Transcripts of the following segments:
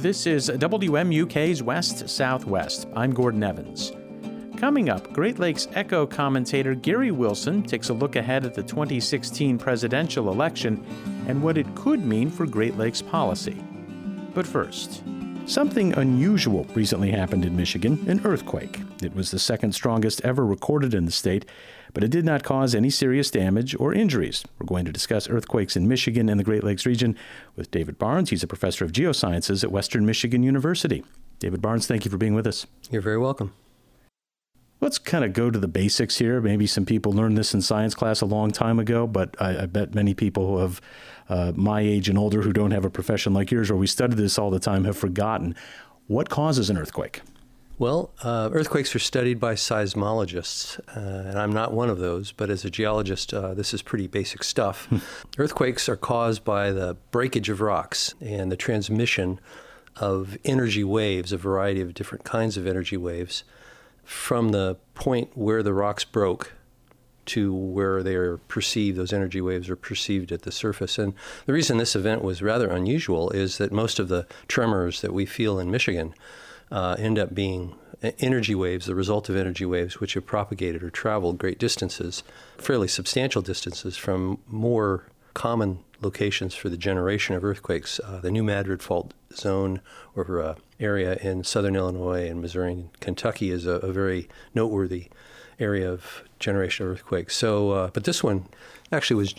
This is WMUK's West Southwest. I'm Gordon Evans. Coming up, Great Lakes Echo commentator Gary Wilson takes a look ahead at the 2016 presidential election and what it could mean for Great Lakes policy. But first, something unusual recently happened in Michigan, an earthquake. It was the second strongest ever recorded in the state, but it did not cause any serious damage or injuries. We're going to discuss earthquakes in Michigan and the Great Lakes region with David Barnes. He's a professor of geosciences at Western Michigan University. David Barnes, thank you for being with us. You're very welcome. Let's kind of go to the basics here. Maybe some people learned this in science class a long time ago, but I bet many people of my age and older who don't have a profession like yours, where we study this all the time, have forgotten. What causes an earthquake? Well, earthquakes are studied by seismologists, and I'm not one of those, but as a geologist, this is pretty basic stuff. Earthquakes are caused by the breakage of rocks and the transmission of energy waves, a variety of different kinds of energy waves, from the point where the rocks broke to where they are perceived, those energy waves are perceived at the surface. And the reason this event was rather unusual is that most of the tremors that we feel in Michigan end up being energy waves, the result of energy waves which have propagated or traveled great distances, fairly substantial distances from more common locations for the generation of earthquakes. The New Madrid Fault Zone or area in southern Illinois and Missouri and Kentucky is a very noteworthy area of generation of earthquakes. So, but this one actually was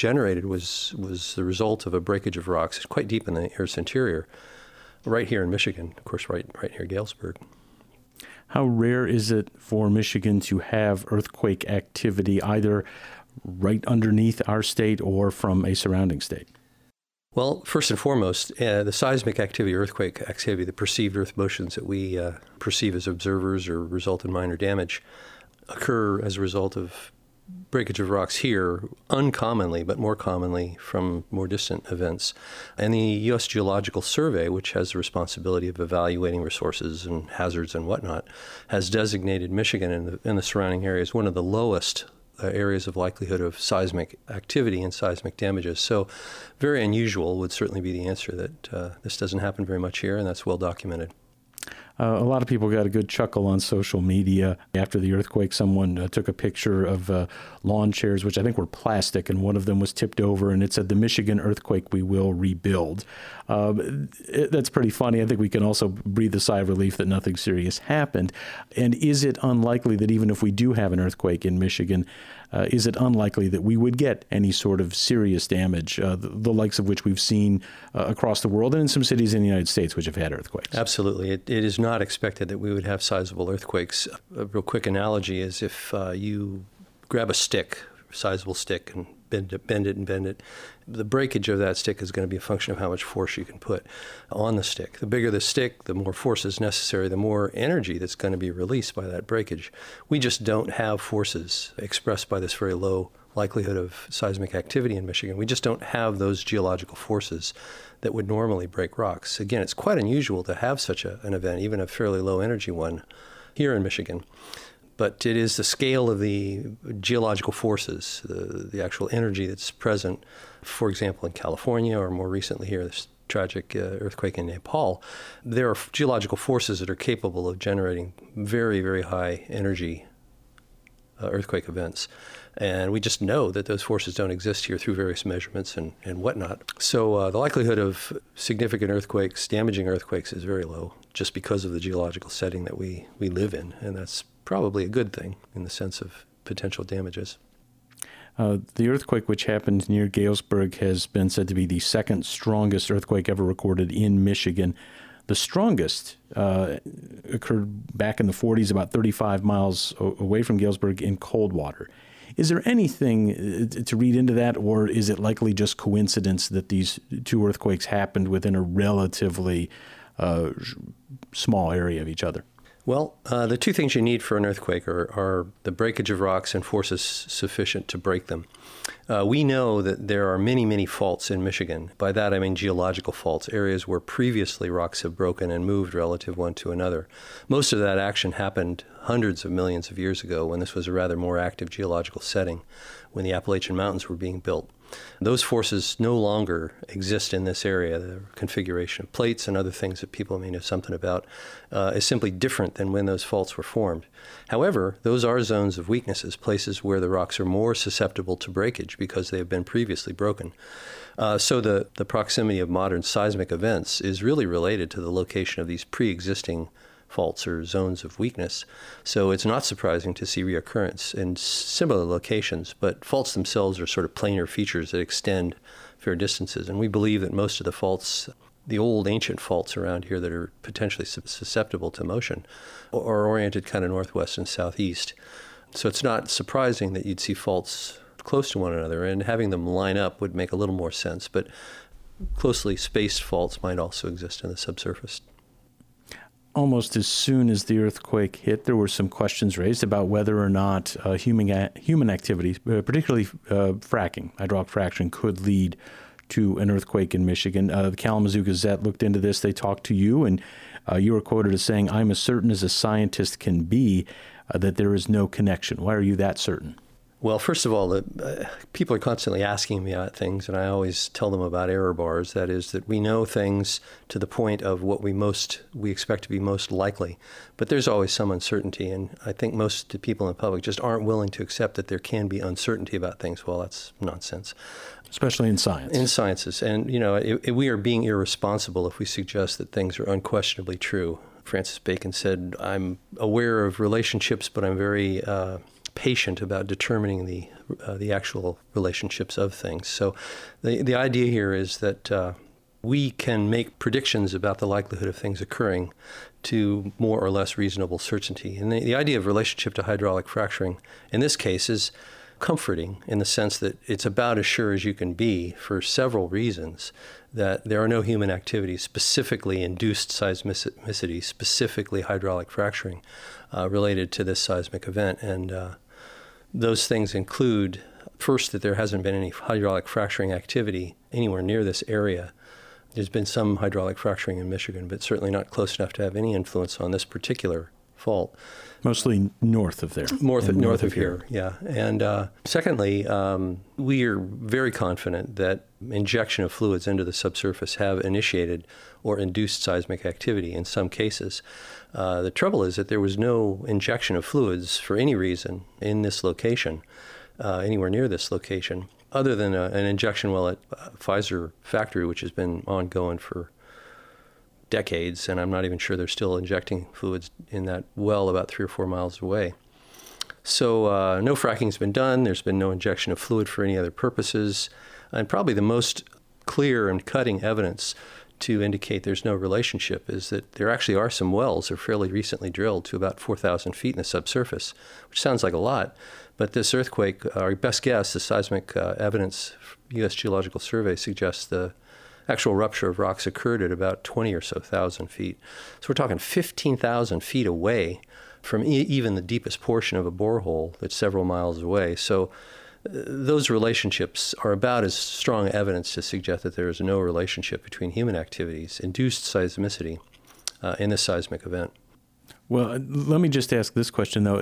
the result of a breakage of rocks quite deep in the Earth's interior, right here in Michigan, of course, right near Galesburg. How rare is it for Michigan to have earthquake activity either right underneath our state or from a surrounding state? Well, first and foremost, the seismic activity, earthquake activity, the perceived earth motions that we perceive as observers or result in minor damage, occur as a result of breakage of rocks here, uncommonly, but more commonly from more distant events. And the U.S. Geological Survey, which has the responsibility of evaluating resources and hazards and whatnot, has designated Michigan and the surrounding areas one of the lowest areas of likelihood of seismic activity and seismic damages. So very unusual would certainly be the answer, that this doesn't happen very much here, and that's well documented. A lot of people got a good chuckle on social media. After the earthquake, someone took a picture of lawn chairs, which I think were plastic, and one of them was tipped over, and it said, "The Michigan earthquake we will rebuild." That's pretty funny. I think we can also breathe a sigh of relief that nothing serious happened. And is it unlikely that even if we do have an earthquake in Michigan, is it unlikely that we would get any sort of serious damage, the likes of which we've seen across the world and in some cities in the United States which have had earthquakes? Absolutely. It is not expected that we would have sizable earthquakes. A real quick analogy is if you grab a stick, a sizable stick, and bend it, the breakage of that stick is going to be a function of how much force you can put on the stick. The bigger the stick, the more force is necessary, the more energy that's going to be released by that breakage. We just don't have forces expressed by this very low likelihood of seismic activity in Michigan. We just don't have those geological forces that would normally break rocks. Again, it's quite unusual to have such an event, even a fairly low energy one, here in Michigan. But it is the scale of the geological forces, the actual energy that's present, for example, in California, or more recently here, this tragic earthquake in Nepal. There are geological forces that are capable of generating very, very high energy earthquake events. And we just know that those forces don't exist here through various measurements and whatnot. So the likelihood of significant earthquakes, damaging earthquakes, is very low, just because of the geological setting that we live in. And that's probably a good thing in the sense of potential damages. The earthquake which happened near Galesburg has been said to be the second strongest earthquake ever recorded in Michigan. The strongest occurred back in the 40s, about 35 miles away from Galesburg in Coldwater. Is there anything to read into that, or is it likely just coincidence that these two earthquakes happened within a relatively small area of each other? Well, the two things you need for an earthquake are the breakage of rocks and forces sufficient to break them. We know that there are many, many faults in Michigan. By that I mean geological faults, areas where previously rocks have broken and moved relative one to another. Most of that action happened hundreds of millions of years ago when this was a rather more active geological setting, when the Appalachian Mountains were being built. Those forces no longer exist in this area. The configuration of plates and other things that people may know something about is simply different than when those faults were formed. However, those are zones of weaknesses, places where the rocks are more susceptible to breakage because they have been previously broken. So the proximity of modern seismic events is really related to the location of these pre-existing faults or zones of weakness. So it's not surprising to see reoccurrence in similar locations, but faults themselves are sort of planar features that extend fair distances. And we believe that most of the faults, the old ancient faults around here that are potentially susceptible to motion, are oriented kind of northwest and southeast. So it's not surprising that you'd see faults close to one another, and having them line up would make a little more sense, but closely spaced faults might also exist in the subsurface. Almost as soon as the earthquake hit, there were some questions raised about whether or not human activities, particularly fracking, hydraulic fracturing, could lead to an earthquake in Michigan. The Kalamazoo Gazette looked into this. They talked to you, and you were quoted as saying, "I'm as certain as a scientist can be that there is no connection." Why are you that certain? Well, first of all, people are constantly asking me about things, and I always tell them about error bars. That is, that we know things to the point of what we expect to be most likely, but there's always some uncertainty, and I think most people in the public just aren't willing to accept that there can be uncertainty about things. Well, that's nonsense. Especially in science. In sciences. And, we are being irresponsible if we suggest that things are unquestionably true. Francis Bacon said, "I'm aware of relationships, but I'm very patient about determining the actual relationships of things." So the idea here is that we can make predictions about the likelihood of things occurring to more or less reasonable certainty. And the idea of relationship to hydraulic fracturing in this case is comforting in the sense that it's about as sure as you can be for several reasons that there are no human activities, specifically induced seismicity, specifically hydraulic fracturing, related to this seismic event. And those things include, first, that there hasn't been any hydraulic fracturing activity anywhere near this area. There's been some hydraulic fracturing in Michigan, but certainly not close enough to have any influence on this particular fault. Mostly north of there. North of here, yeah. And secondly, we are very confident that injection of fluids into the subsurface have initiated or induced seismic activity in some cases. The trouble is that there was no injection of fluids for any reason in this location, anywhere near this location, other than an injection well at Pfizer factory, which has been ongoing for decades, and I'm not even sure they're still injecting fluids in that well about 3 or 4 miles away. So no fracking's been done. There's been no injection of fluid for any other purposes. And probably the most clear and cutting evidence to indicate there's no relationship is that there actually are some wells that are fairly recently drilled to about 4,000 feet in the subsurface, which sounds like a lot. But this earthquake, our best guess, the seismic evidence, U.S. Geological Survey suggests the actual rupture of rocks occurred at about 20 or so thousand feet. So we're talking 15,000 feet away from even the deepest portion of a borehole that's several miles away. So those relationships are about as strong evidence to suggest that there is no relationship between human activities, induced seismicity, in this seismic event. Well, let me just ask this question, though.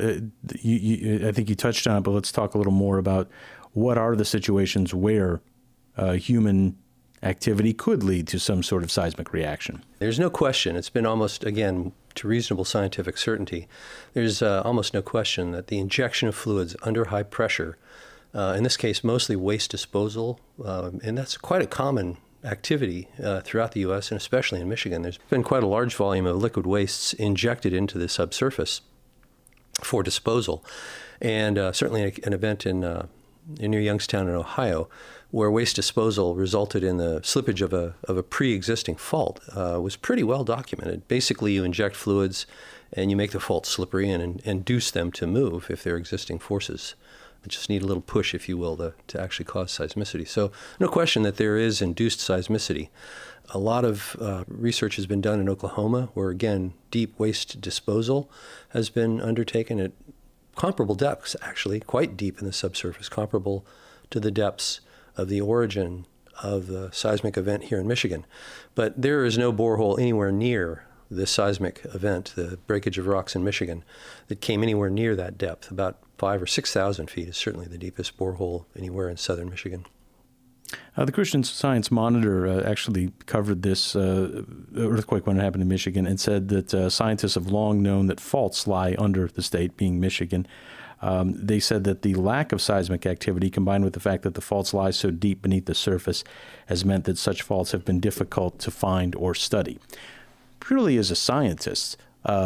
I think you touched on it, but let's talk a little more about what are the situations where human activity could lead to some sort of seismic reaction. There's no question. It's been almost, again, to reasonable scientific certainty, there's almost no question that the injection of fluids under high pressure, in this case mostly waste disposal, and that's quite a common activity throughout the U.S. and especially in Michigan. There's been quite a large volume of liquid wastes injected into the subsurface for disposal. And certainly an event near Youngstown in Ohio, where waste disposal resulted in the slippage of a pre-existing fault, was pretty well documented. Basically, you inject fluids and you make the fault slippery and induce them to move if there are existing forces. You just need a little push, if you will, to actually cause seismicity. So no question that there is induced seismicity. A lot of research has been done in Oklahoma, where, again, deep waste disposal has been undertaken at comparable depths, actually, quite deep in the subsurface, comparable to the depths of the origin of the seismic event here in Michigan. But there is no borehole anywhere near this seismic event, the breakage of rocks in Michigan, that came anywhere near that depth, about 5,000 or 6,000 feet is certainly the deepest borehole anywhere in southern Michigan. The Christian Science Monitor actually covered this earthquake when it happened in Michigan and said that scientists have long known that faults lie under the state, being Michigan. They said that the lack of seismic activity, combined with the fact that the faults lie so deep beneath the surface, has meant that such faults have been difficult to find or study. Purely as a scientist,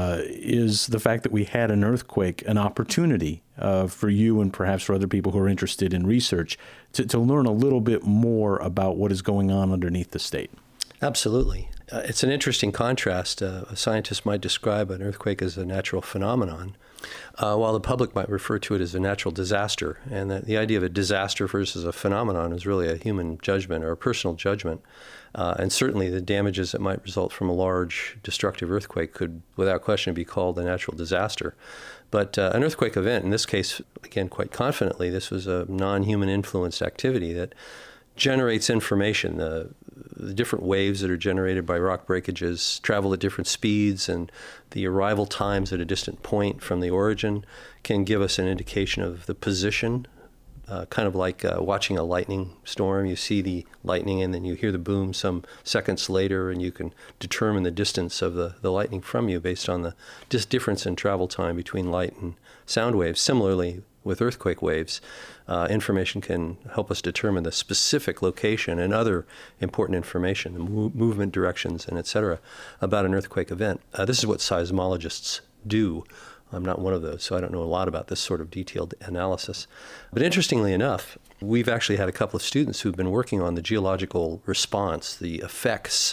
is the fact that we had an earthquake an opportunity for you and perhaps for other people who are interested in research to learn a little bit more about what is going on underneath the state? Absolutely. It's an interesting contrast. A scientist might describe an earthquake as a natural phenomenon, while the public might refer to it as a natural disaster. And the idea of a disaster versus a phenomenon is really a human judgment or a personal judgment. And certainly the damages that might result from a large destructive earthquake could, without question, be called a natural disaster. But an earthquake event, in this case, again, quite confidently, this was a non-human influenced activity that generates information. The different waves that are generated by rock breakages travel at different speeds, and the arrival times at a distant point from the origin can give us an indication of the position. Kind of like watching a lightning storm. You see the lightning and then you hear the boom some seconds later, and you can determine the distance of the lightning from you based on the difference in travel time between light and sound waves. Similarly, with earthquake waves, information can help us determine the specific location and other important information, the movement directions, and et cetera, about an earthquake event. This is what seismologists do. I'm not one of those, so I don't know a lot about this sort of detailed analysis. But interestingly enough, we've actually had a couple of students who've been working on the geological response, the effects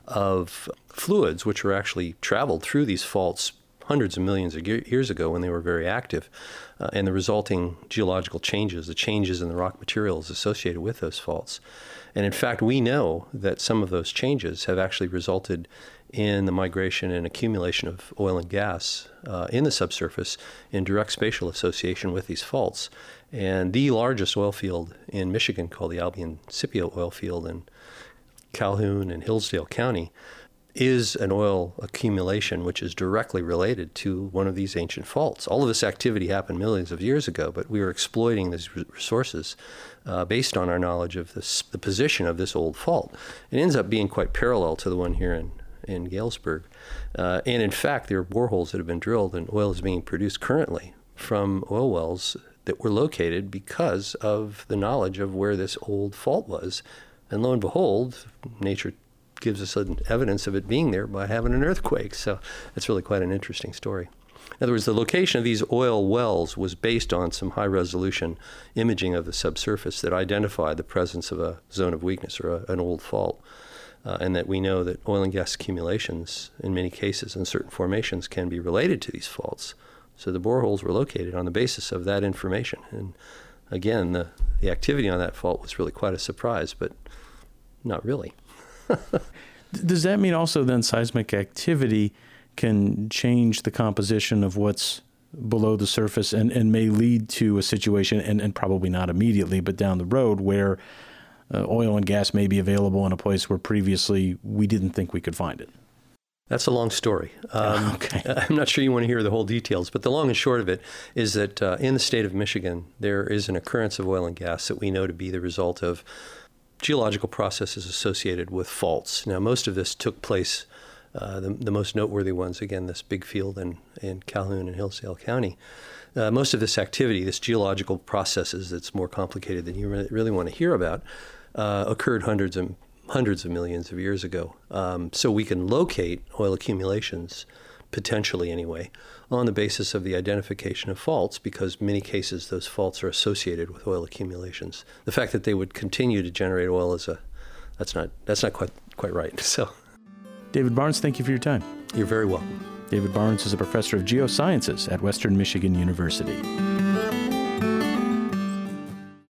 of fluids which were actually traveled through these faults hundreds of millions of years ago when they were very active, and the resulting geological changes, the changes in the rock materials associated with those faults. And in fact, we know that some of those changes have actually resulted in the migration and accumulation of oil and gas in the subsurface in direct spatial association with these faults. And the largest oil field in Michigan, called the Albion Scipio oil field in Calhoun and Hillsdale County, is an oil accumulation which is directly related to one of these ancient faults. All of this activity happened millions of years ago, but we were exploiting these resources based on our knowledge of the position of this old fault. It ends up being quite parallel to the one here in Galesburg. And in fact, there are boreholes that have been drilled and oil is being produced currently from oil wells that were located because of the knowledge of where this old fault was. And lo and behold, nature gives us evidence of it being there by having an earthquake. So it's really quite an interesting story. In other words, the location of these oil wells was based on some high-resolution imaging of the subsurface that identified the presence of a zone of weakness or an old fault. And that we know that oil and gas accumulations, in many cases, in certain formations, can be related to these faults. So the boreholes were located on the basis of that information. And again, the activity on that fault was really quite a surprise, but not really. Does that mean also then seismic activity can change the composition of what's below the surface and may lead to a situation, and probably not immediately, but down the road, where oil and gas may be available in a place where previously we didn't think we could find it? That's a long story. Okay. I'm not sure you want to hear the whole details, but the long and short of it is that in the state of Michigan, there is an occurrence of oil and gas that we know to be the result of geological processes associated with faults. Now, most of this took place, the most noteworthy ones, again, this big field in Calhoun and Hillsdale County. Most of this activity, this geological processes that's more complicated than you really want to hear about, occurred hundreds of millions of years ago. So we can locate oil accumulations, potentially anyway, on the basis of the identification of faults, because in many cases those faults are associated with oil accumulations. The fact that they would continue to generate oil that's not quite right. So, David Barnes, thank you for your time. You're very welcome. David Barnes is a professor of geosciences at Western Michigan University.